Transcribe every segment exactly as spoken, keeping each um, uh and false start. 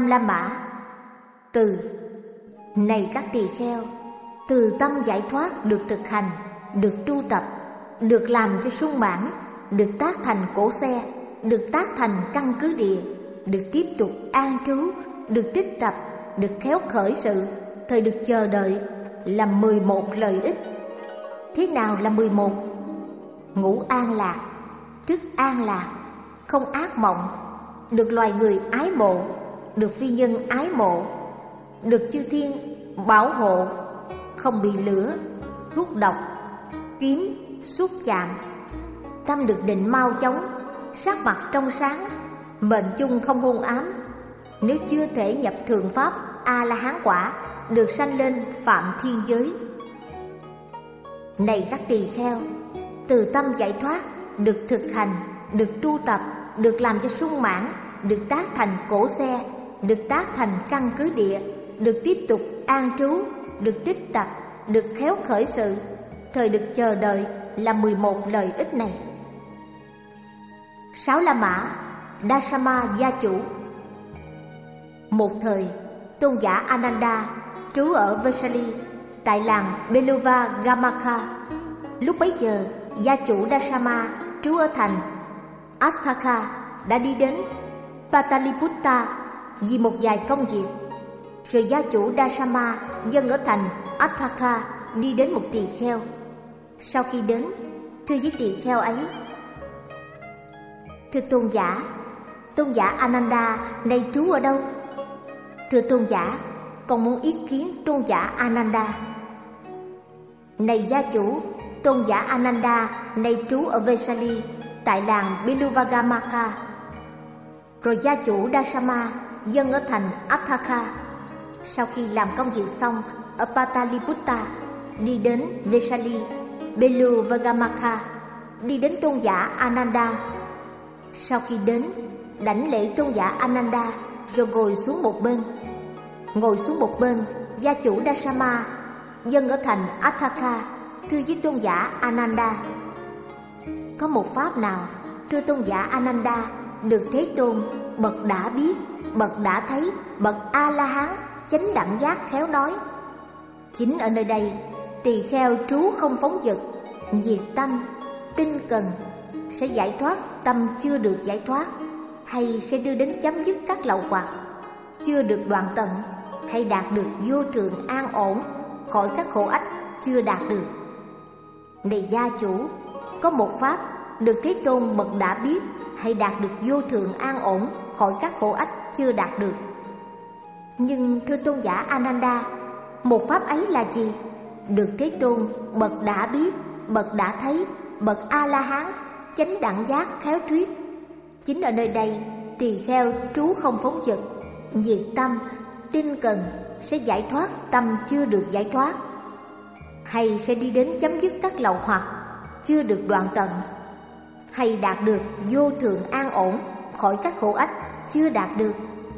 Năm La Mã. Từ. Này các tỳ kheo, từ tâm giải thoát được thực hành, được tu tập, được làm cho sung mãn, được tác thành cổ xe, được tác thành căn cứ địa, được tiếp tục an trú, được tích tập, được khéo khởi sự, thời được chờ đợi, là mười một lợi ích. Thế nào là mười một? Ngủ an lạc, thức an lạc, không ác mộng, được loài người ái mộ, được phi nhân ái mộ, được chư thiên bảo hộ, không bị lửa, thuốc độc, kiếm, xúc chạm, tâm được định mau chóng, sắc mặt trong sáng, mệnh chung không hôn ám. Nếu chưa thể nhập thượng pháp A-la-hán quả, được sanh lên phạm thiên giới. Này các tỳ kheo, từ tâm giải thoát được thực hành, được tu tập, được làm cho sung mãn, được tác thành cổ xe, được tác thành căn cứ địa, được tiếp tục an trú, được tích tập, được khéo khởi sự, thời được chờ đợi, là mười một lợi ích này. Sáu La Mã, Dasama gia chủ. Một thời, tôn giả Ananda trú ở Vesali, tại làng Beluva Gamaka. Lúc bấy giờ, gia chủ Dasama trú ở thành Astaka đã đi đến Pataliputta vì một vài công việc. Rồi gia chủ Dasama dân ở thành Astaka đi đến một tỳ kheo. Sau khi đến, thưa với tỳ kheo ấy: Thưa tôn giả, tôn giả Ananda nay trú ở đâu? Thưa tôn giả, con muốn ý kiến tôn giả Ananda. Này gia chủ, tôn giả Ananda nay trú ở Vesali, tại làng Biluvagamaka. Rồi gia chủ Dasama dân ở thành Attaka. Sau khi làm công việc xong ở Pataliputta, đi đến Vesali, Biluvagamaka, đi đến tôn giả Ananda. Sau khi đến, đảnh lễ tôn giả Ananda, rồi ngồi xuống một bên. Ngồi xuống một bên, gia chủ Dasama dân ở thành Attaka thưa với tôn giả Ananda: Có một pháp nào, thưa tôn giả Ananda, được Thế Tôn bậc đã biết, bậc đã thấy, bậc A-la-hán chánh đẳng giác khéo nói? Chính ở nơi đây, tỳ kheo trú không phóng dật, diệt tâm, tinh cần, sẽ giải thoát tâm chưa được giải thoát, hay sẽ đưa đến chấm dứt các lậu hoặc chưa được đoạn tận, hay đạt được vô thượng an ổn khỏi các khổ ách chưa đạt được. Này gia chủ, có một pháp được Thế Tôn bậc đã biết, hay đạt được vô thượng an ổn khỏi các khổ ách chưa đạt được. Nhưng thưa tôn giả Ananda, một pháp ấy là gì? Được Thế Tôn bậc đã biết, bậc đã thấy, bậc A-la-hán chánh đẳng giác khéo thuyết. Chính ở nơi đây, tỳ kheo trú không phóng dật, diệt tâm, tinh cần, sẽ giải thoát tâm chưa được giải thoát, hay sẽ đi đến chấm dứt các lậu hoặc chưa được đoạn tận, hay đạt được vô thượng an ổn khỏi các khổ ách chưa đạt được.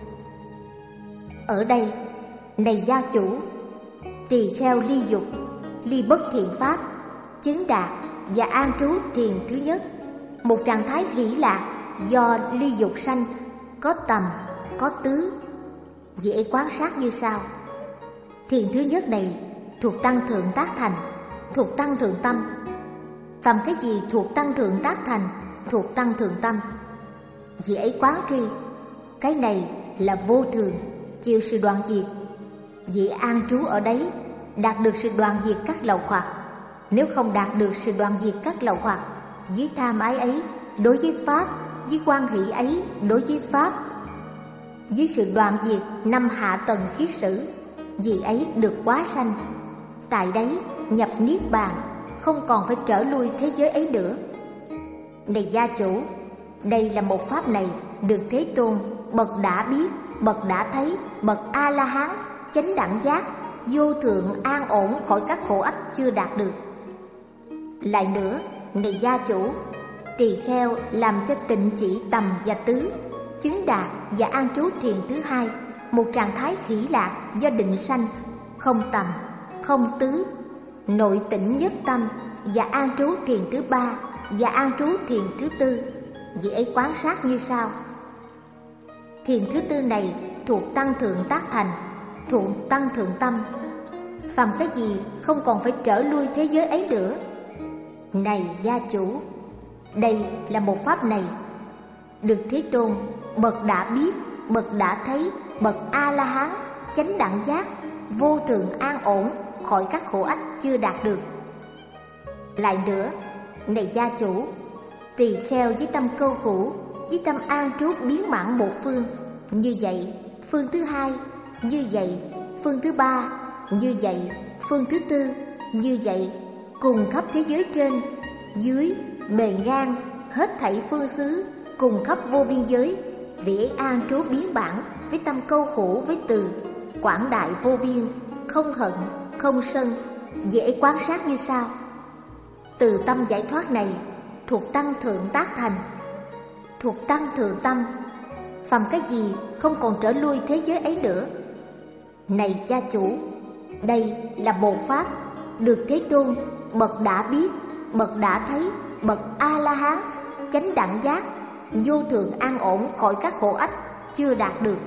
Ở đây, này gia chủ, tỳ kheo ly dục, ly bất thiện pháp, chứng đạt và an trú thiền thứ nhất, một trạng thái hỷ lạc do ly dục sanh, có tầm, có tứ. Dễ quan sát như sau: thiền thứ nhất này thuộc tăng thượng tác thành, thuộc tăng thượng tâm. Phàm cái gì thuộc tăng thượng tác thành, thuộc tăng thượng tâm, vì ấy quán tri, cái này là vô thường, chịu sự đoạn diệt. Vì an trú ở đấy, đạt được sự đoạn diệt các lậu hoặc. Nếu không đạt được sự đoạn diệt các lậu hoặc, với tham ái ấy đối với pháp, với quan hỷ ấy đối với pháp, với sự đoạn diệt năm hạ tầng kiết sử, vì ấy được quá sanh, tại đấy nhập niết bàn, không còn phải trở lui thế giới ấy nữa. Này gia chủ, đây là một pháp này được Thế Tôn bậc đã biết, bậc đã thấy, bậc A-la-hán chánh đẳng giác vô thượng an ổn khỏi các khổ ách chưa đạt được. Lại nữa, này gia chủ, tỳ kheo làm cho tịnh chỉ tầm và tứ, chứng đạt và an trú thiền thứ hai, một trạng thái hỷ lạc do định sanh, không tầm, không tứ, nội tĩnh nhất tâm, và an trú thiền thứ ba và an trú thiền thứ tư. Vì ấy quán sát như sau: thiền thứ tư này thuộc tăng thượng tác thành, thuộc tăng thượng tâm. Phàm cái gì không còn phải trở lui thế giới ấy nữa. Này gia chủ, đây là một pháp này được Thế Tôn bậc đã biết, bậc đã thấy, bậc A-la-hán, chánh đẳng giác, vô thượng an ổn, khỏi các khổ ách chưa đạt được. Lại nữa, này gia chủ, tỳ kheo với tâm câu khổ, với tâm an trú biến mãn một phương, như vậy phương thứ hai, như vậy phương thứ ba, như vậy phương thứ tư, như vậy cùng khắp thế giới trên, dưới, bề ngang, hết thảy phương xứ, cùng khắp vô biên giới, vị ấy an trú biến bản với tâm câu khổ với từ quảng đại vô biên, không hận, không sân, dễ quan sát như sau. Từ tâm giải thoát này thuộc tăng thượng tác thành, thuộc tăng thượng tâm. Phàm cái gì không còn trở lui thế giới ấy nữa. Này gia chủ, đây là bộ pháp được Thế Tôn bậc đã biết, bậc đã thấy, bậc A-la-hán, chánh đẳng giác, vô thượng an ổn khỏi các khổ ách chưa đạt được.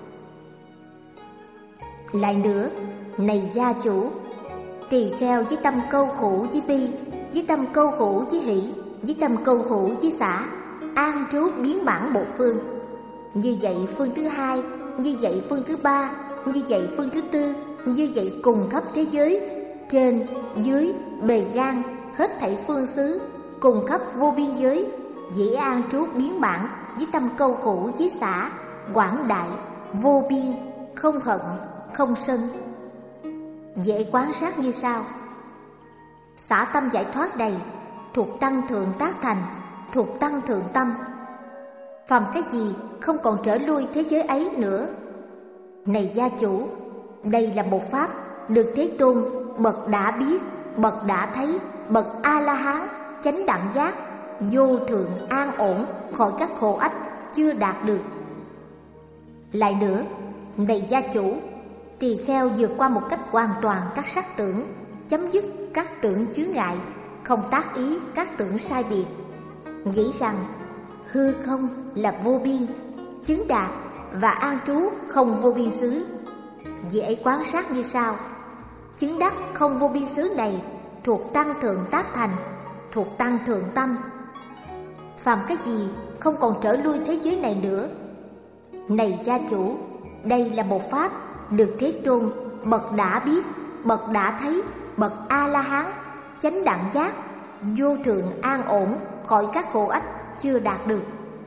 Lại nữa, này gia chủ, tỳ kheo với tâm câu khổ với bi, với tâm câu khổ với hỷ, với tâm câu khổ với xả, an trú biến bản một phương. Như vậy phương thứ hai, như vậy phương thứ ba, như vậy phương thứ tư, như vậy cùng khắp thế giới, trên, dưới, bề ngang, hết thảy phương xứ, cùng khắp vô biên giới, dễ an trú biến bản với tâm câu khổ với xả, quảng đại, vô biên, không hận, không sân. Dễ quan sát như sau. Xả tâm giải thoát này thuộc tăng thượng tác thành, thuộc tăng thượng tâm. Phàm cái gì không còn trở lui thế giới ấy nữa. Này gia chủ, đây là một pháp được Thế Tôn bậc đã biết, bậc đã thấy, bậc A-la-hán, chánh đẳng giác, vô thượng an ổn khỏi các khổ ách chưa đạt được. Lại nữa, này gia chủ, tỳ kheo vượt qua một cách hoàn toàn các sắc tưởng, chấm dứt các tưởng chướng ngại, không tác ý các tưởng sai biệt, nghĩ rằng hư không là vô biên, chứng đạt và an trú không vô biên xứ. Dễ quan sát như sau. Chứng đắc không vô biên xứ này thuộc tăng thượng tác thành, thuộc tăng thượng tâm. Phàm cái gì không còn trở lui thế giới này nữa. Này gia chủ, đây là một pháp được Thế Tôn bậc đã biết, bậc đã thấy, bậc A-la-hán, chánh đẳng giác, vô thượng an ổn khỏi các khổ ách chưa đạt được.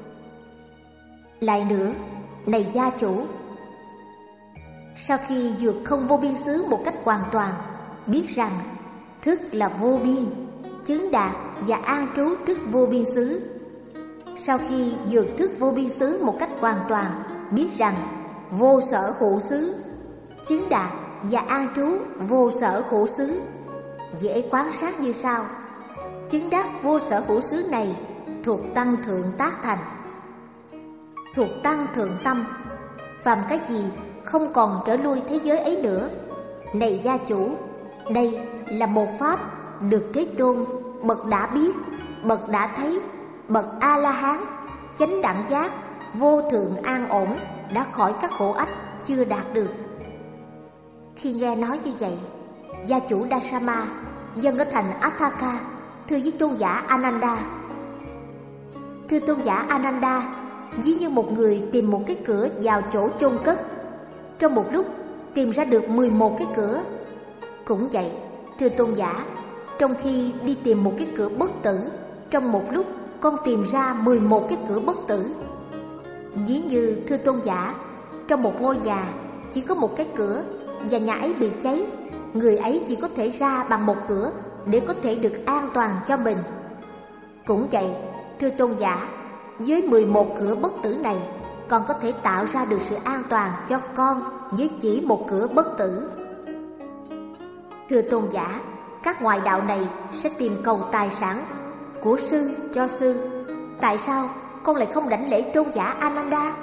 Lại nữa, này gia chủ, sau khi vượt không vô biên xứ một cách hoàn toàn, biết rằng thức là vô biên, chứng đạt và an trú thức vô biên xứ. Sau khi vượt thức vô biên xứ một cách hoàn toàn, biết rằng vô sở khổ xứ, chứng đạt và an trú vô sở khổ xứ. Dễ quan sát như sau. Chứng đắc vô sở khổ xứ này thuộc tăng thượng tác thành, thuộc tăng thượng tâm. Phàm cái gì không còn trở lui thế giới ấy nữa. Này gia chủ, đây là một pháp được Thế Tôn bậc đã biết, bậc đã thấy, bậc A-la-hán, chánh đẳng giác, vô thượng an ổn đã khỏi các khổ ách chưa đạt được. Khi nghe nói như vậy, gia chủ Dasama dâng ở thành Atthaka thưa với tôn giả Ananda. Thưa tôn giả Ananda, ví như một người tìm một cái cửa vào chỗ chôn cất, trong một lúc tìm ra được mười một cái cửa. Cũng vậy, thưa tôn giả, trong khi đi tìm một cái cửa bất tử, trong một lúc con tìm ra mười một cái cửa bất tử. Ví như, thưa tôn giả, trong một ngôi nhà chỉ có một cái cửa và nhà ấy bị cháy, người ấy chỉ có thể ra bằng một cửa để có thể được an toàn cho mình. Cũng vậy, thưa tôn giả, với mười một cửa bất tử này, con có thể tạo ra được sự an toàn cho con với chỉ một cửa bất tử. Thưa tôn giả, các ngoại đạo này sẽ tìm cầu tài sản của sư cho sư. Tại sao con lại không đảnh lễ tôn giả Ananda?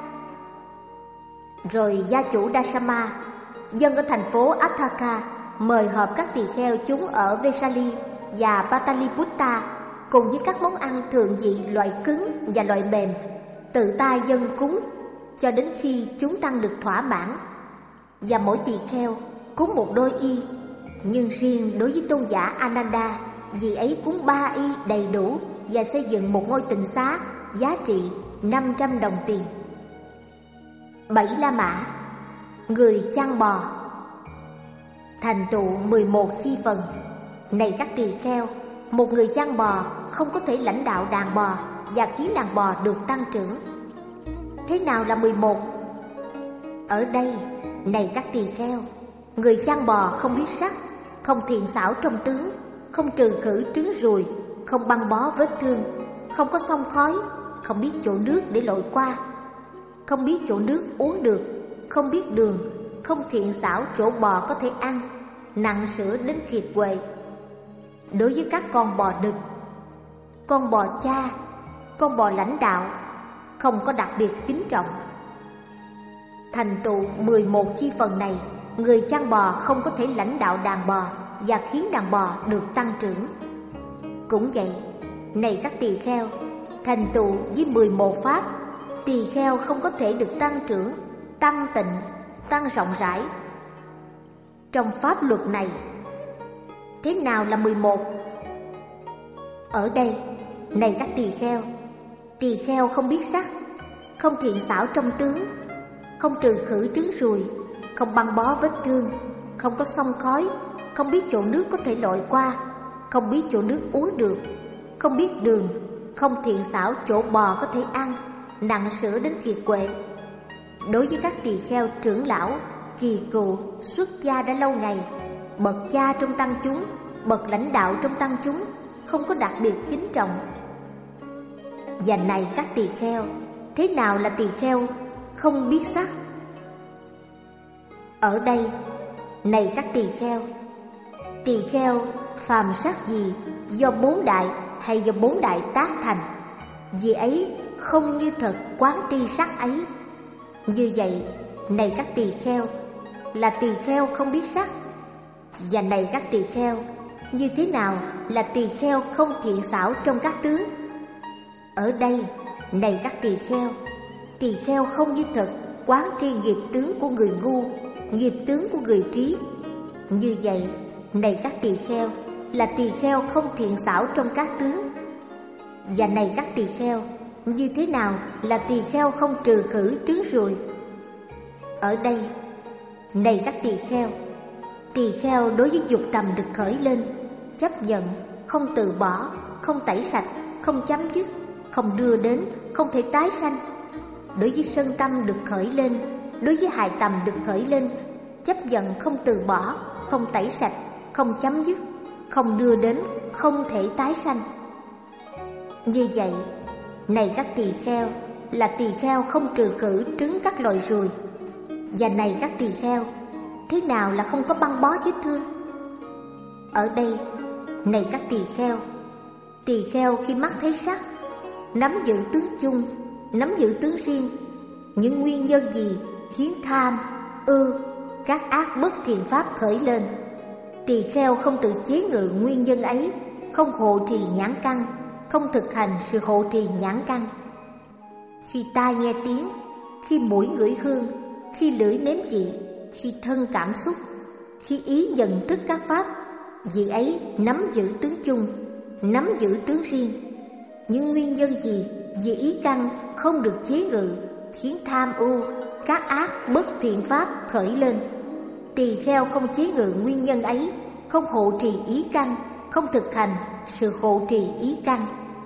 Rồi gia chủ Dasama dâng ở thành phố Atthaka mời họp các tỳ kheo chúng ở Vesali và Pataliputta cùng với các món ăn thường vị loại cứng và loại mềm, tự tay dâng cúng. cho đến khi chúng tăng được thỏa mãn. Và mỗi tỳ kheo cúng một đôi y, nhưng riêng đối với tôn giả Ananda, vị ấy cúng ba y đầy đủ và xây dựng một ngôi tịnh xá giá trị năm trăm đồng tiền. Bảy La Mã, người chăn bò, thành tựu mười một chi phần. Này các tỳ kheo, một người chăn bò không có thể lãnh đạo đàn bò và khiến đàn bò được tăng trưởng. Thế nào là mười một? Ở đây, này các tỳ kheo, người chăn bò không biết sắc, không thiện xảo trong tướng, không trừ khử trứng ruồi, không băng bó vết thương, không có xông khói, không biết chỗ nước để lội qua, không biết chỗ nước uống được, không biết đường, không thiện xảo chỗ bò có thể ăn, nặng sữa đến kiệt quệ. Đối với các con bò đực, con bò cha, con bò lãnh đạo, không có đặc biệt kính trọng. Thành tựu mười một chi phần này, người chăn bò không có thể lãnh đạo đàn bò và khiến đàn bò được tăng trưởng. Cũng vậy, này các tỳ kheo, thành tựu với mười một pháp, tỳ kheo không có thể được tăng trưởng, tăng tịnh, tăng rộng rãi. Trong pháp luật này, thế nào là mười một? Ở đây, này các tỳ kheo, tỳ kheo không biết sắc, không thiện xảo trong tướng, không trừ khử trứng ruồi, không băng bó vết thương, không có xông khói, không biết chỗ nước có thể lội qua, không biết chỗ nước uống được, không biết đường, không thiện xảo chỗ bò có thể ăn, nặng sữa đến kiệt quệ. Đối với các tỳ kheo trưởng lão, kỳ cựu, xuất gia đã lâu ngày, bậc cha trong tăng chúng, bậc lãnh đạo trong tăng chúng, không có đặc biệt kính trọng. Và này các tỳ kheo, thế nào là tỳ kheo không biết sắc? Ở đây, này các tỳ kheo, tỳ kheo phàm sắc gì, do bốn đại hay do bốn đại tác thành, vì ấy không như thật quán tri sắc ấy. Như vậy, này các tỳ kheo, là tỳ kheo không biết sắc. Và này các tỳ kheo, như thế nào là tỳ kheo không thiện xảo trong các tướng? Ở đây, này các tỳ kheo, tỳ kheo không như thật quán tri nghiệp tướng của người ngu, nghiệp tướng của người trí. Như vậy, này các tỳ kheo, là tỳ kheo không thiện xảo trong các tướng. Và này các tỳ kheo, như thế nào là tỳ kheo không trừ khử trứng ruồi? Ở đây, này các tỳ kheo, tỳ kheo đối với dục tầm được khởi lên, chấp nhận, không từ bỏ, không tẩy sạch, không chấm dứt, không đưa đến, không thể tái sanh. Đối với sân tâm được khởi lên, đối với hài tầm được khởi lên, chấp nhận, không từ bỏ, không tẩy sạch, không chấm dứt, không đưa đến, không thể tái sanh. Như vậy, này các tỳ kheo, là tỳ kheo không trừ khử trứng các loài ruồi. Và này các tỳ kheo, thế nào là không có băng bó vết thương? Ở đây, này các tỳ kheo, tỳ kheo khi mắt thấy sắc, nắm giữ tướng chung, nắm giữ tướng riêng. Những nguyên nhân gì khiến tham, ưu, các ác bất thiện pháp khởi lên? Tỳ kheo không tự chế ngự nguyên nhân ấy, không hộ trì nhãn căn, không thực hành sự hộ trì nhãn căn. Khi tai nghe tiếng, khi mũi ngửi hương, khi lưỡi nếm vị, khi thân cảm xúc, khi ý nhận thức các pháp, vị ấy nắm giữ tướng chung, nắm giữ tướng riêng. Những nguyên nhân gì vì ý căn không được chế ngự khiến tham ưu, các ác bất thiện pháp khởi lên? Tỳ kheo không chế ngự nguyên nhân ấy, không hộ trì ý căn, không thực hành sự hộ trì ý căn.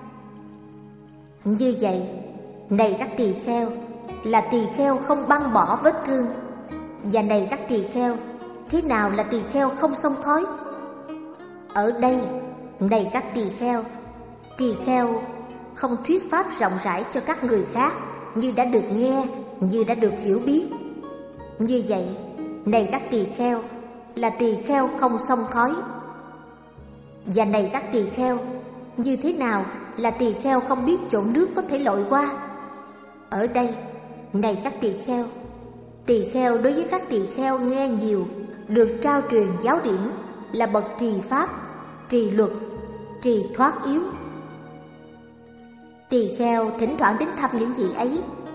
Như vậy, này các tỳ kheo, là tỳ kheo không băng bỏ vết thương. Và này các tỳ kheo, thế nào là tỳ kheo không xông khói? Ở đây, này các tỳ kheo, tỳ kheo không thuyết pháp rộng rãi cho các người khác, như đã được nghe, như đã được hiểu biết. Như vậy, này các tỳ kheo, là tỳ kheo không xông khói. Và này các tỳ kheo, như thế nào là tỳ kheo không biết chỗ nước có thể lội qua? Ở đây, này các tỳ kheo, tỳ kheo đối với các tỳ kheo nghe nhiều, được trao truyền giáo điển, là bậc trì pháp, trì luật, trì thoát yếu. Tỳ kheo thỉnh thoảng đến thăm những vị ấy,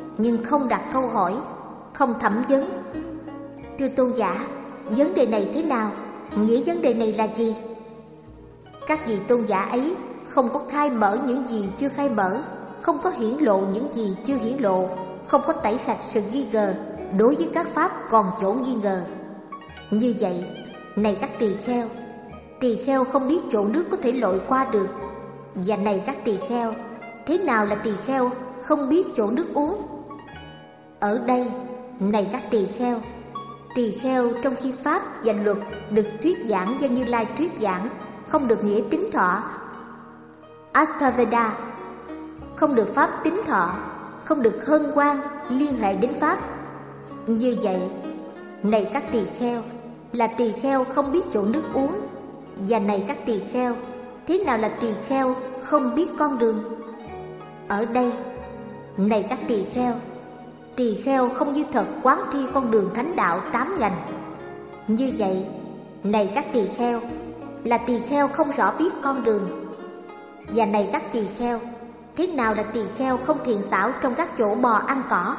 nhưng không đặt câu hỏi, không thẩm vấn. Thưa tôn giả, vấn đề này thế nào? Nghĩa vấn đề này là gì? Các vị tôn giả ấy không có khai mở những gì chưa khai mở, không có hiển lộ những gì chưa hiển lộ, không có tẩy sạch sự nghi ngờ đối với các pháp còn chỗ nghi ngờ. Như vậy, này các tỳ kheo, tỳ kheo không biết chỗ nước có thể lội qua được. Và này các tỳ kheo, thế nào là tỳ kheo không biết chỗ nước uống? Ở đây, này các tỳ kheo, tỳ kheo trong khi pháp và luật được thuyết giảng do Như Lai thuyết giảng, không được nghĩa tín thọ Astaveda, không được pháp tín thọ, không được hân hoan liên hệ đến pháp. Như vậy, này các tỳ kheo, là tỳ kheo không biết chỗ nước uống. Và này các tỳ kheo, thế nào là tỳ kheo không biết con đường? Ở đây, này các tỳ kheo, tỳ kheo không như thật quán tri con đường thánh đạo tám ngành. Như vậy, này các tỳ kheo, là tỳ kheo không rõ biết con đường. Và này các tỳ kheo, thế nào là tỳ kheo không thiện xảo trong các chỗ bò ăn cỏ?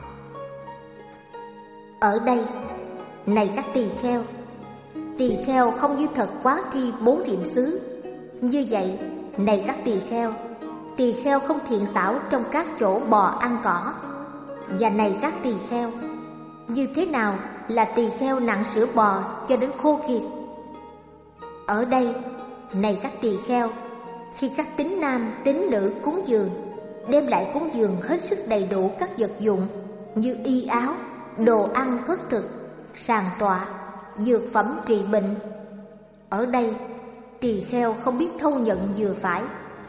Ở đây, này các tỳ kheo, tỳ kheo không như thật quán tri bốn niệm xứ. Như vậy, này các tỳ kheo, tỳ kheo không thiện xảo trong các chỗ bò ăn cỏ. Và này các tỳ kheo, như thế nào là tỳ kheo nặng sữa bò cho đến khô kiệt? Ở đây, này các tỳ kheo, khi các tín nam tín nữ cúng dường, đem lại cúng dường hết sức đầy đủ các vật dụng như y áo, đồ ăn khất thực, sàn tọa, dược phẩm trị bệnh. Ở đây, tỳ kheo không biết thâu nhận vừa phải.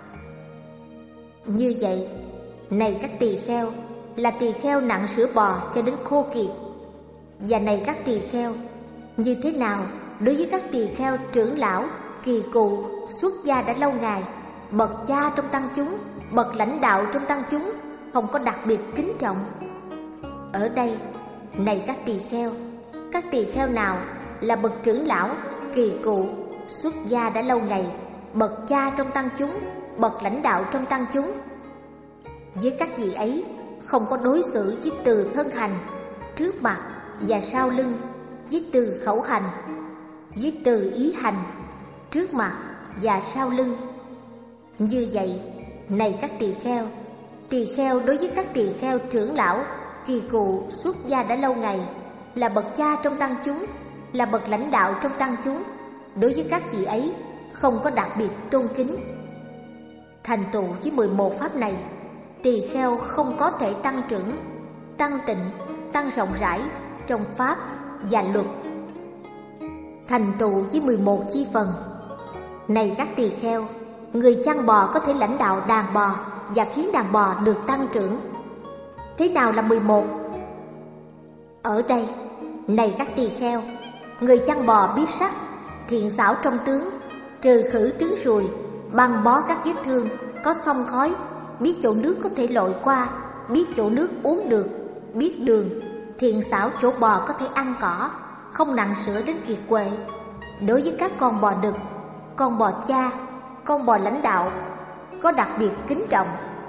Như vậy, này các tỳ kheo, là tỳ kheo nặng sữa bò cho đến khô kiệt. Và này các tỳ kheo, như thế nào đối với các tỳ kheo trưởng lão, kỳ cụ, xuất gia đã lâu ngày, bậc cha trong tăng chúng, bậc lãnh đạo trong tăng chúng, không có đặc biệt kính trọng? Ở đây, này các tỳ kheo, các tỳ kheo nào là bậc trưởng lão, kỳ cụ, xuất gia đã lâu ngày, bậc cha trong tăng chúng, bậc lãnh đạo trong tăng chúng? Với các vị ấy không có đối xử với từ thân hành, trước mặt và sau lưng, với từ khẩu hành, với từ ý hành, trước mặt và sau lưng. Như vậy, này các tỳ kheo, tỳ kheo đối với các tỳ kheo trưởng lão, kỳ cụ, xuất gia đã lâu ngày, là bậc cha trong tăng chúng, là bậc lãnh đạo trong tăng chúng, đối với các vị ấy không có đặc biệt tôn kính. Thành tựu với mười một pháp này, tỳ kheo không có thể tăng trưởng, tăng tịnh, tăng rộng rãi trong pháp và luật. Thành tựu với mười một chi phần. Này các tỳ kheo, người chăn bò có thể lãnh đạo đàn bò và khiến đàn bò được tăng trưởng. Thế nào là mười một? Ở đây, này các tỳ kheo, người chăn bò biết sắc, thiện xảo trong tướng, trừ khử trứng ruồi, băng bó các vết thương, có xông khói, biết chỗ nước có thể lội qua, biết chỗ nước uống được, biết đường, thiện xảo chỗ bò có thể ăn cỏ, không nặng sữa đến kiệt quệ. Đối với các con bò đực, con bò cha, con bò lãnh đạo, có đặc biệt kính trọng.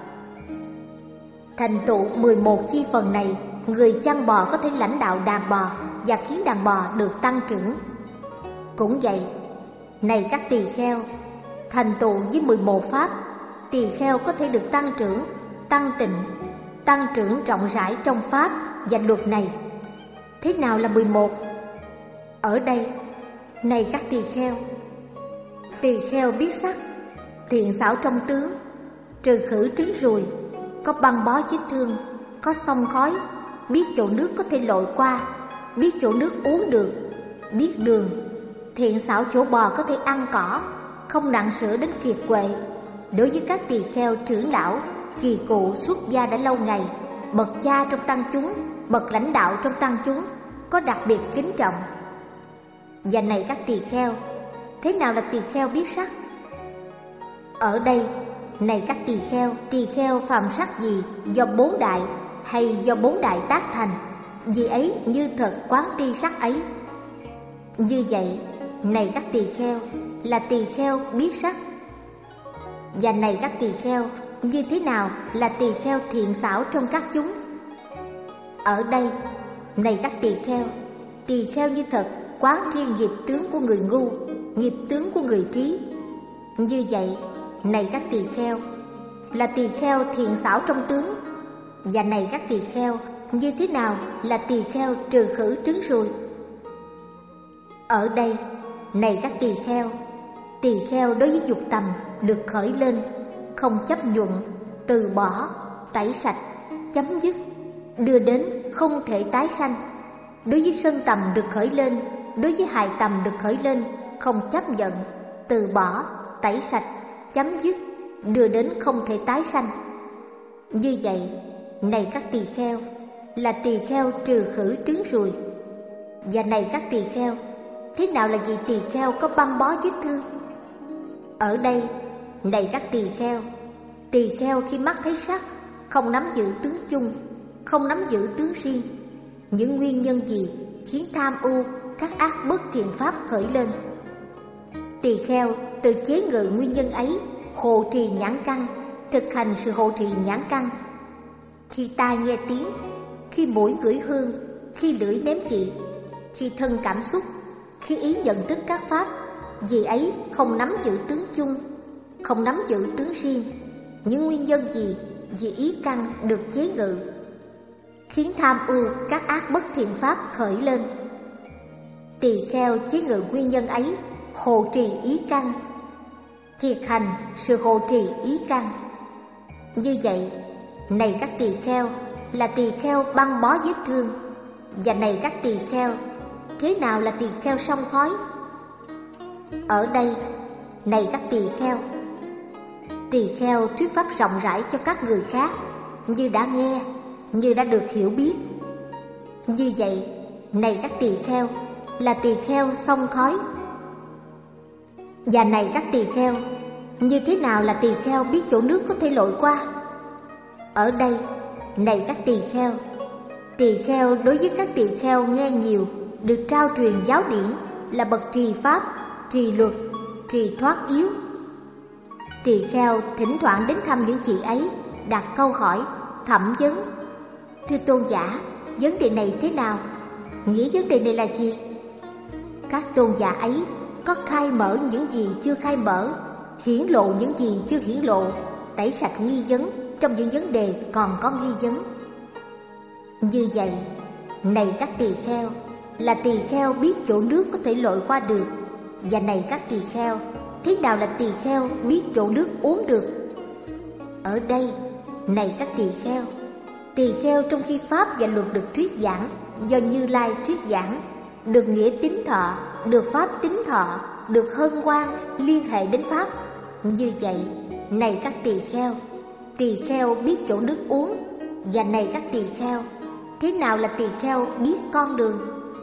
Thành tựu mười một chi phần này, người chăn bò có thể lãnh đạo đàn bò và khiến đàn bò được tăng trưởng. Cũng vậy, này các tỳ kheo, thành tựu với mười một pháp, tỳ kheo có thể được tăng trưởng, tăng tịnh, tăng trưởng rộng rãi trong pháp và luật này. Thế nào là mười một? Ở đây, này các tỳ kheo, tỳ kheo biết sắc, thiện xảo trong tướng, trừ khử trứng ruồi, có băng bó vết thương, có xông khói, biết chỗ nước có thể lội qua, biết chỗ nước uống được, biết đường, thiện xảo chỗ bò có thể ăn cỏ, không nặng sữa đến kiệt quệ. Đối với các tỳ kheo trưởng lão, kỳ cụ, xuất gia đã lâu ngày, bậc cha trong tăng chúng, bậc lãnh đạo trong tăng chúng, có đặc biệt kính trọng. Và này các tỳ kheo, thế nào là tỳ kheo biết sắc? Ở đây, này các tỳ kheo, tỳ kheo phàm sắc gì do bốn đại hay do bốn đại tác thành, vì ấy như thật quán tri sắc ấy. Như vậy, này các tỳ kheo, là tỳ kheo biết sắc. Và này các tỳ kheo, như thế nào là tỳ kheo thiện xảo trong các chúng, Ở đây, này các tỳ kheo, tỳ kheo như thật quán riêng nghiệp tướng của người ngu, nghiệp tướng của người trí. Như vậy, này các tỳ kheo, là tỳ kheo thiện xảo trong tướng. Và này các tỳ kheo, như thế nào là tỳ kheo trừ khử trứng ruồi? Ở đây, này các tỳ kheo, tỳ kheo đối với dục tầm được khởi lên, không chấp nhuận, từ bỏ, tẩy sạch, chấm dứt, đưa đến không thể tái sanh. Đối với sân tầm được khởi lên, đối với hài tầm được khởi lên, không chấp nhận, từ bỏ, tẩy sạch, chấm dứt, đưa đến không thể tái sanh. Như vậy, này các tỳ kheo, là tỳ kheo trừ khử trứng ruồi. Và này các tỳ kheo, thế nào là vị tỳ kheo có băng bó vết thương? Ở đây, này các tỳ kheo, tỳ kheo khi mắt thấy sắc, không nắm giữ tướng chung, không nắm giữ tướng riêng. Những nguyên nhân gì khiến tham ưu, các ác bất thiện pháp khởi lên? Tỳ kheo tự chế ngự nguyên nhân ấy, hộ trì nhãn căn, thực hành sự hộ trì nhãn căn. Khi tai nghe tiếng, khi mũi ngửi hương, khi lưỡi nếm vị, khi thân cảm xúc, khi ý nhận thức các pháp, vì ấy không nắm giữ tướng chung, không nắm giữ tướng riêng. Những nguyên nhân gì vì ý căn được chế ngự, khiến tham ưu các ác bất thiện pháp khởi lên? Tỳ kheo chế ngự nguyên nhân ấy, hộ trì ý căn, thiệt hành sự hộ trì ý căn. Như vậy, này các tỳ kheo, là tỳ kheo băng bó vết thương. Và này các tỳ kheo, thế nào là tỳ kheo sông khói? Ở đây, này các tỳ kheo, tỳ kheo thuyết pháp rộng rãi cho các người khác, như đã nghe, như đã được hiểu biết. Như vậy, này các tỳ kheo, là tỳ kheo sông khói. Và này các tỳ kheo, như thế nào là tỳ kheo biết chỗ nước có thể lội qua? Ở đây, này các tỳ kheo, tỳ kheo đối với các tỳ kheo nghe nhiều, được trao truyền giáo điển, là bậc trì pháp, trì luật, trì thoát yếu. Tỳ kheo thỉnh thoảng đến thăm những chị ấy, đặt câu hỏi, thẩm vấn. Thưa tôn giả, vấn đề này thế nào? Nghĩa vấn đề này là gì? Các tôn giả ấy có khai mở những gì chưa khai mở, hiển lộ những gì chưa hiển lộ, tẩy sạch nghi vấn trong những vấn đề còn có nghi vấn. Như vậy, này các tỳ kheo, là tỳ kheo biết chỗ nước có thể lội qua được. Và này các tỳ kheo, thế nào là tỳ kheo biết chỗ nước uống được? Ở đây, này các tỳ kheo, tỳ kheo trong khi pháp và luật được thuyết giảng, do Như Lai thuyết giảng, được nghĩa tín thọ, được pháp tín thọ, được hân hoan liên hệ đến pháp. Như vậy, này các tỳ kheo, tỳ kheo biết chỗ nước uống. Và này các tỳ kheo, thế nào là tỳ kheo biết con đường?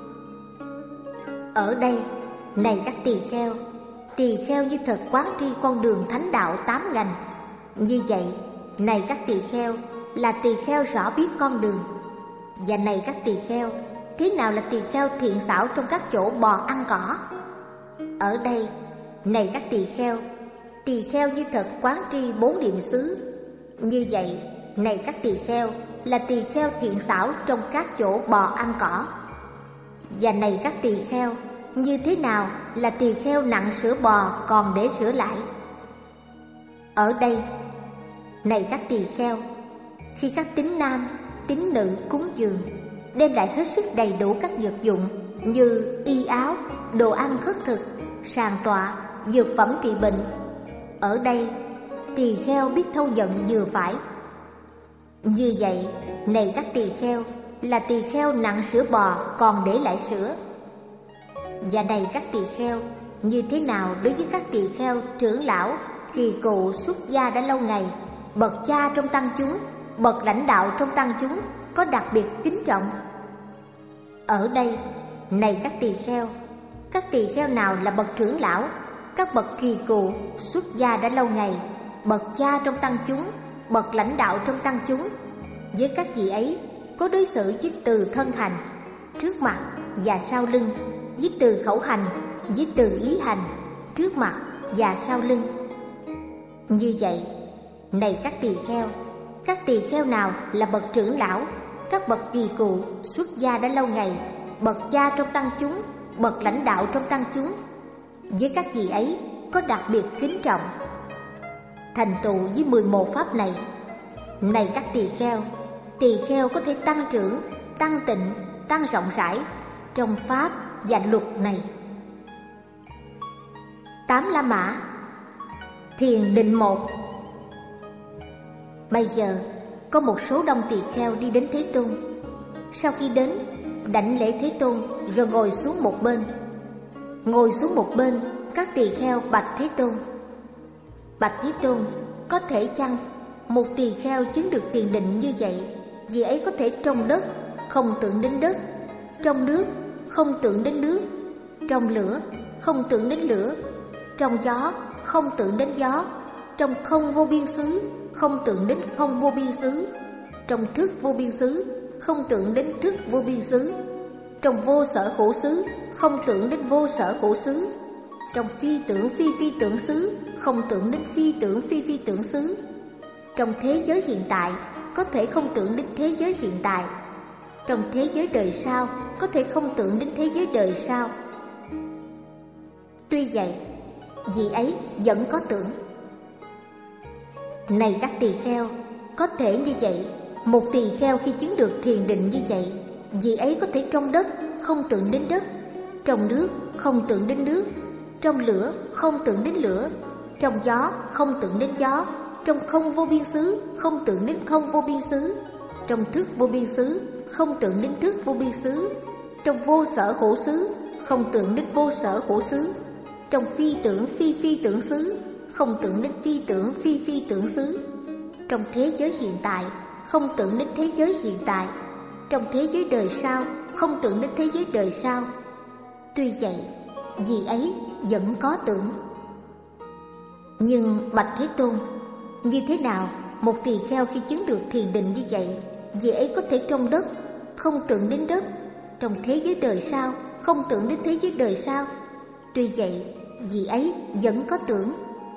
Ở đây, này các tỳ kheo, tỳ kheo như thật quán tri con đường thánh đạo tám ngành. Như vậy, này các tỳ kheo, là tỳ kheo rõ biết con đường. Và này các tỳ kheo, thế nào là tỳ kheo thiện xảo trong các chỗ bò ăn cỏ? Ở đây, này các tỳ kheo, tỳ kheo như thật quán tri bốn niệm xứ. Như vậy, này các tỳ kheo, là tỳ kheo thiện xảo trong các chỗ bò ăn cỏ. Và này các tỳ kheo, như thế nào là tỳ kheo nặng sữa bò còn để sữa lại? Ở đây, này các tỳ kheo, khi các tín nam, tín nữ cúng dường, đem lại hết sức đầy đủ các vật dụng như y áo, đồ ăn khất thực, sàn tọa, dược phẩm trị bệnh. Ở đây, tỳ kheo biết thâu nhận vừa phải. Như vậy, này các tỳ kheo, là tỳ kheo nặng sữa bò còn để lại sữa. Và này các tỳ kheo, như thế nào đối với các tỳ kheo trưởng lão, kỳ cựu xuất gia đã lâu ngày, bậc cha trong tăng chúng, bậc lãnh đạo trong tăng chúng, có đặc biệt kính trọng? Ở đây, này các tỳ kheo, các tỳ kheo nào là bậc trưởng lão, các bậc kỳ cựu xuất gia đã lâu ngày, bậc cha trong tăng chúng, bậc lãnh đạo trong tăng chúng, với các vị ấy có đối xử với từ thân hành, trước mặt và sau lưng, với từ khẩu hành, với từ ý hành, trước mặt và sau lưng. Như vậy, này các tỳ kheo, các tỳ kheo nào là bậc trưởng lão, các bậc tỳ cụ xuất gia đã lâu ngày, bậc cha trong tăng chúng, bậc lãnh đạo trong tăng chúng, với các vị ấy có đặc biệt kính trọng. Thành tựu với mười một pháp này. Này các tỳ kheo, tỳ kheo có thể tăng trưởng, tăng tịnh, tăng rộng rãi trong pháp và luật này. Tám La Mã. Thiền định một. Bây giờ có một số đông tỳ kheo đi đến Thế Tôn. Sau khi đến, đảnh lễ Thế Tôn rồi ngồi xuống một bên. Ngồi xuống một bên, các tỳ kheo bạch Thế Tôn: Bạch Thế Tôn, có thể chăng một tỳ kheo chứng được thiền định như vậy, vì ấy có thể trong đất không tưởng đến đất, trong nước không tưởng đến nước, trong lửa không tưởng đến lửa, trong gió không tưởng đến gió, trong không vô biên xứ không tưởng đến không vô biên xứ, trong thức vô biên xứ không tưởng đến thức vô biên xứ, trong vô sở khổ xứ không tưởng đến vô sở khổ xứ, trong phi tưởng phi phi tưởng xứ không tưởng đến phi tưởng phi phi tưởng xứ, trong thế giới hiện tại có thể không tưởng đến thế giới hiện tại, trong thế giới đời sau có thể không tưởng đến thế giới đời sau. Tuy vậy, vị ấy vẫn có tưởng. Này các tỳ kheo, có thể như vậy, một tỳ kheo khi chứng được thiền định như vậy, vị ấy có thể trong đất không tưởng đến đất, trong nước không tưởng đến nước, trong lửa không tưởng đến lửa, trong gió không tưởng đến gió, trong không vô biên xứ không tưởng đến không vô biên xứ, trong thức vô biên xứ không tưởng đến thức vô biên xứ, trong vô sở khổ xứ không tưởng đến vô sở khổ xứ, trong phi tưởng phi phi tưởng xứ không tưởng đến phi tưởng phi phi tưởng xứ, trong thế giới hiện tại không tưởng đến thế giới hiện tại, trong thế giới đời sau không tưởng đến thế giới đời sau. Tuy vậy, vị ấy vẫn có tưởng. Nhưng bạch Thế Tôn, như thế nào một tỳ kheo khi chứng được thiền định như vậy, vị ấy có thể trong đất không tưởng đến đất, trong thế giới đời sau không tưởng đến thế giới đời sau? Tuy vậy, vị ấy vẫn có tưởng.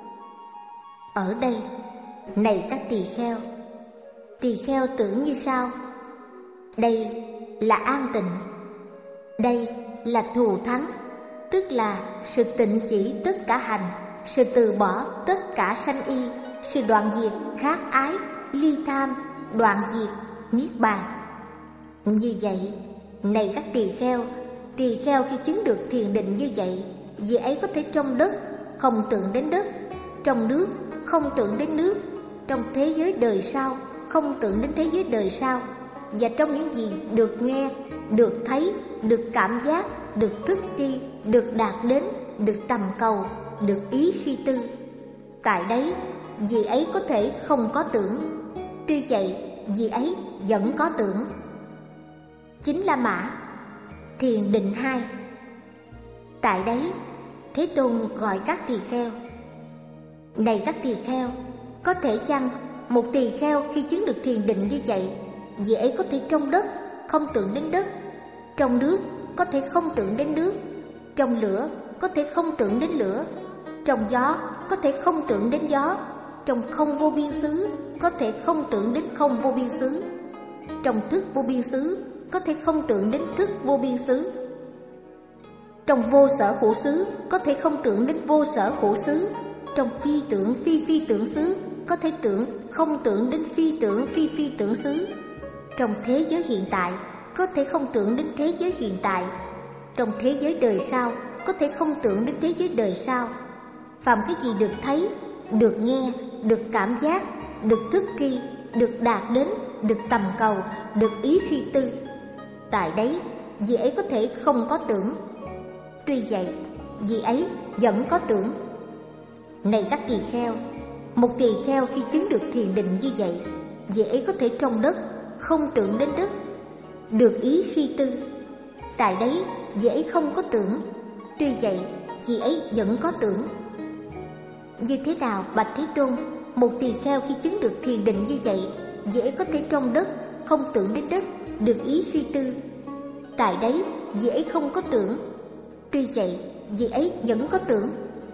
Ở đây, này các tỳ kheo, tỳ kheo tưởng như sau: đây là an tịnh, đây là thù thắng, tức là sự tịnh chỉ tất cả hành, sự từ bỏ tất cả sanh y, sự đoạn diệt khát ái, ly tham, đoạn diệt niết bàn. Như vậy, này các tỳ kheo, tỳ kheo khi chứng được thiền định như vậy, vị ấy có thể trong đất không tưởng đến đất, trong nước không tưởng đến nước, trong thế giới đời sau không tưởng đến thế giới đời sau, và trong những gì được nghe, được thấy, được cảm giác, được thức tri, được đạt đến, được tầm cầu, được ý suy tư. Tại đấy, vị ấy có thể không có tưởng. Tuy vậy, vị ấy vẫn có tưởng. Chính La Mã. Thiền định hai. Tại đấy, Thế Tôn gọi các tỳ kheo: này các tỳ kheo, có thể chăng một tỳ kheo khi chứng được thiền định như vậy, vị ấy có thể trong đất không tưởng đến đất, trong nước có thể không tưởng đến nước, trong lửa có thể không tưởng đến lửa, trong gió có thể không tưởng đến gió, trong không vô biên xứ có thể không tưởng đến không vô biên xứ, trong thức vô biên xứ có thể không tưởng đến thức vô biên xứ, trong vô sở khổ xứ có thể không tưởng đến vô sở khổ xứ, trong phi tưởng phi phi tưởng xứ có thể tưởng không tưởng đến phi tưởng phi phi tưởng xứ, trong thế giới hiện tại có thể không tưởng đến thế giới hiện tại, trong thế giới đời sau có thể không tưởng đến thế giới đời sau. Phàm cái gì được thấy, được nghe, được cảm giác, được thức tri, được đạt đến, được tầm cầu, được ý suy tư, tại đấy vị ấy có thể không có tưởng. Tuy vậy, vị ấy vẫn có tưởng. Này các tỳ kheo, một tỳ kheo khi chứng được thiền định như vậy, vị ấy có thể trong đất không tưởng đến đất, được ý suy tư, tại đấy vị ấy không có tưởng. Tuy vậy, vị ấy vẫn có tưởng. Như thế nào bạch Thế Tôn, một tỳ kheo khi chứng được thiền định như vậy, vị ấy có thể trong đất không tưởng đến đất, được ý suy tư, tại đấy vị ấy không có tưởng. Tuy vậy, vị ấy vẫn có tưởng.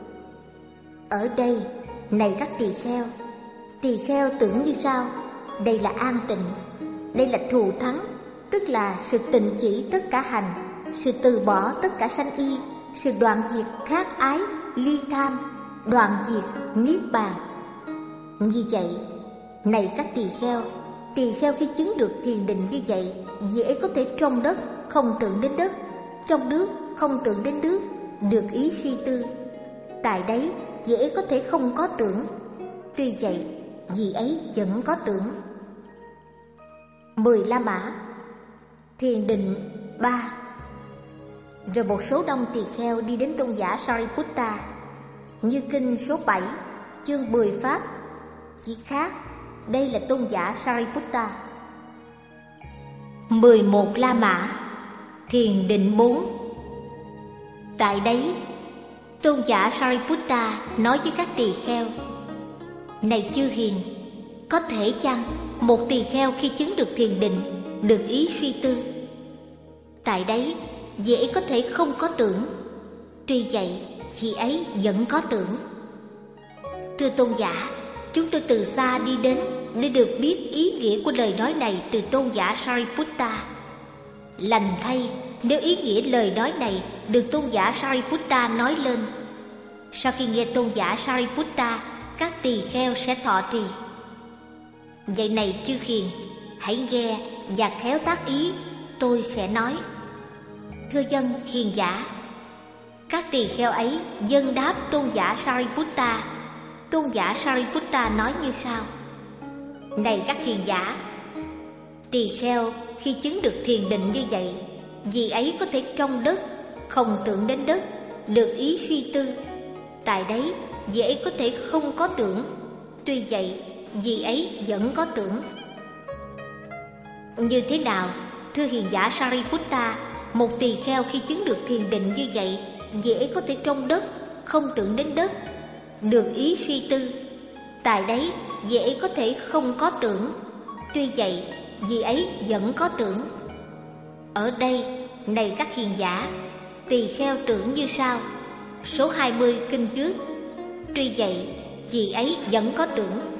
Ở đây, này các tỳ kheo, tỳ kheo tưởng như sau: đây là an tịnh, Đây là thù thắng, tức là sự tịnh chỉ tất cả hành, sự từ bỏ tất cả sanh y, sự đoạn diệt khát ái, ly tham, đoạn diệt niết bàn. Như vậy, này các tỳ kheo, tỳ kheo khi chứng được thiền định như vậy, dễ có thể trong đất không tưởng đến đất, trong nước không tưởng đến nước, được ý suy tư. Tại đấy dễ có thể không có tưởng, tuy vậy vì ấy vẫn có tưởng. Mười La Mã. Thiền định ba. Rồi một số đông tỳ kheo đi đến tôn giả Sariputta, như kinh số bảy, chương mười pháp, chỉ khác đây là tôn giả Sariputta. Mười một La Mã. Thiền định bốn. Tại đấy, tôn giả Sariputta nói với các tỳ kheo: Này chư hiền, có thể chăng một tỳ kheo khi chứng được thiền định, được ý suy tư? Tại đấy, dễ có thể không có tưởng, tuy vậy, chị ấy vẫn có tưởng. Thưa tôn giả, chúng tôi từ xa đi đến để được biết ý nghĩa của lời nói này từ tôn giả Sariputta. Lành thay, nếu ý nghĩa lời nói này được tôn giả Sariputta nói lên, sau khi nghe tôn giả Sariputta, các tỳ kheo sẽ thọ trì. Vậy này chư hiền, hãy nghe và khéo tác ý, tôi sẽ nói. Thưa dân hiền giả. Các tỳ kheo ấy dâng đáp tôn giả Sariputta. Tôn giả Sariputta nói như sau: Này các hiền giả, tỳ kheo khi chứng được thiền định như vậy, vì ấy có thể trong đất không tưởng đến đất, được ý suy tư. Tại đấy dễ có thể không có tưởng, tuy vậy vì ấy vẫn có tưởng. Như thế nào, thưa hiền giả Sariputta, một tỳ kheo khi chứng được thiền định như vậy, dễ có thể trong đất không tưởng đến đất, được ý suy tư. Tại đấy dễ có thể không có tưởng, tuy vậy vì ấy vẫn có tưởng. Ở đây, này các hiền giả, tỳ kheo tưởng như sau: số hai mươi kinh trước. Tuy vậy vì ấy vẫn có tưởng.